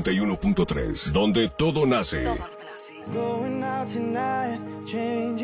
91.3, donde todo nace. Going out tonight, changing